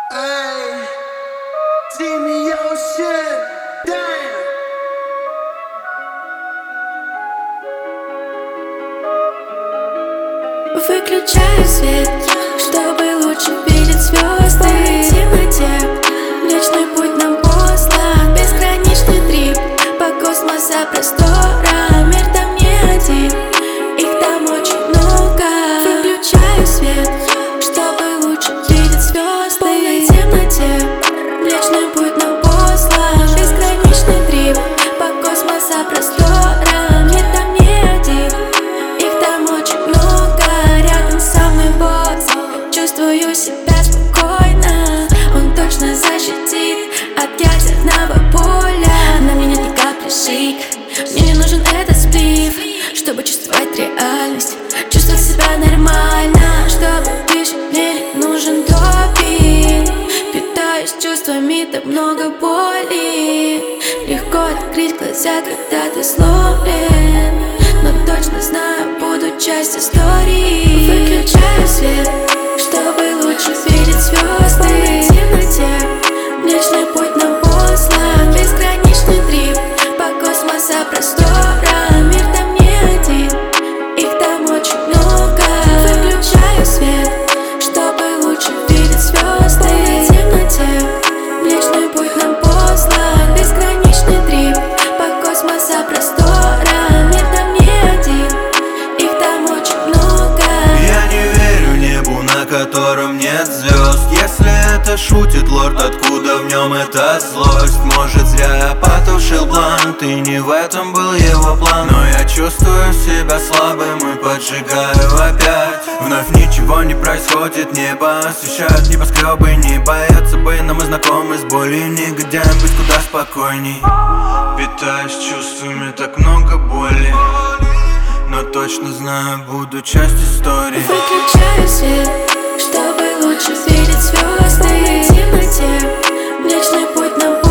Ay, Jimmy Ocean, damn. Выключаю свет, чтобы лучше видеть звезды. В темноте Млечный путь нам послан. Бесконечный трип по космоса просторам. Мир там не один, их там очень много. Выключаю свет, чтобы лучше видеть звезды. В полной темноте Млечный путь нам послан. Бесконечный трип по космоса просторам. Мир там не один, их там очень много. Рядом со мной босс, чувствую себя спокойно. Он точно защитит от ядерного поля. На меня ни капли шик, мне не нужен этот сплив, чтобы чувствовать реальность, чувствовать себя нормально. Чтобы дышать, мне не нужен допинг. Питаюсь чувствами, так много боли. Легко открыть глаза, когда ты сломлен, но точно знаю, буду часть истории. Выключаю свет, чтобы лучше видеть звезды. В темноте Млечный путь нам послан. Бесконечный трип по космоса просторам. Мир там не один, их там очень много. Выключаю свет, чтобы лучше видеть звезды. В темноте Млечный путь нам послан. Бесконечный трип по космоса просторам. Мир там не один, их там очень много. Я не верю небу, на котором нет звезд. Если это шутит лорд, откуда в нем эта злость? Может, зря я потушил блант, и не в этом был его план. Но я чувствую себя слабым и поджигаю опять. Вновь ничего не происходит, небо освещают небоскребы. Не боятся бы, но мы знакомы с болью. Негодяем быть куда спокойней. Питаюсь чувствами, так много боли, но точно знаю, буду часть истории. Выключаю свет, чтобы лучше видеть звезды. В темноте Млечный путь нам